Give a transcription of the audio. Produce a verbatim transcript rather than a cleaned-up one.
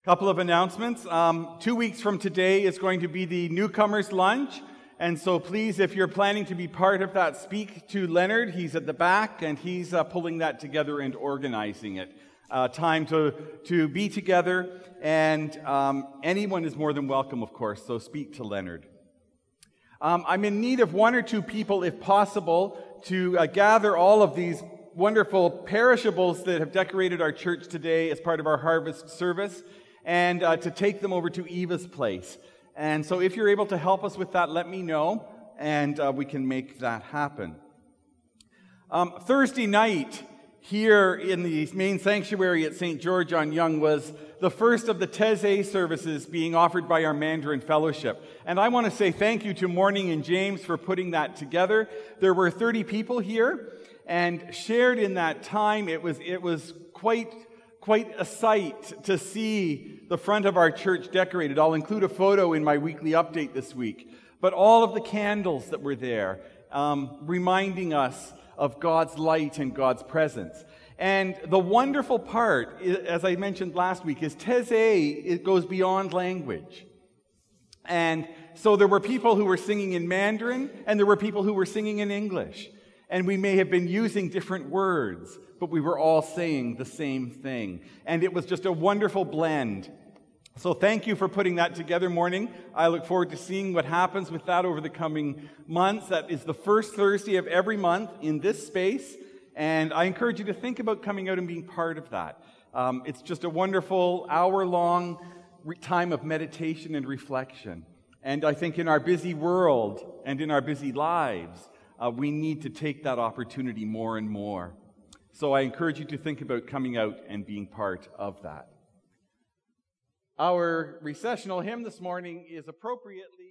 Couple of announcements. Um, two weeks from today is going to be the newcomers lunch. And so please, if you're planning to be part of that, speak to Leonard. He's at the back and he's uh, pulling that together and organizing it. Uh, time to, to be together, and um, anyone is more than welcome, of course, so speak to Leonard. Um, I'm in need of one or two people, if possible, to uh, gather all of these wonderful perishables that have decorated our church today as part of our harvest service, and uh, to take them over to Eva's place. And so if you're able to help us with that, let me know, and uh, we can make that happen. Um, Thursday night, here in the main sanctuary at Saint George on Yonge, was the first of the Taizé services being offered by our Mandarin Fellowship. And I want to say thank you to Morning and James for putting that together. There were thirty people here, and shared in that time, it was it was quite quite a sight to see the front of our church decorated. I'll include a photo in my weekly update this week. But all of the candles that were there, um, reminding us of God's light and God's presence. And the wonderful part, as I mentioned last week, is Taizé, it goes beyond language. And so there were people who were singing in Mandarin, and there were people who were singing in English. And we may have been using different words, but we were all saying the same thing. And it was just a wonderful blend. So thank you for putting that together, Morning. I look forward to seeing what happens with that over the coming months. That is the first Thursday of every month in this space. And I encourage you to think about coming out and being part of that. Um, it's just a wonderful hour-long re- time of meditation and reflection. And I think in our busy world and in our busy lives, Uh, we need to take that opportunity more and more. So I encourage you to think about coming out and being part of that. Our recessional hymn this morning is appropriately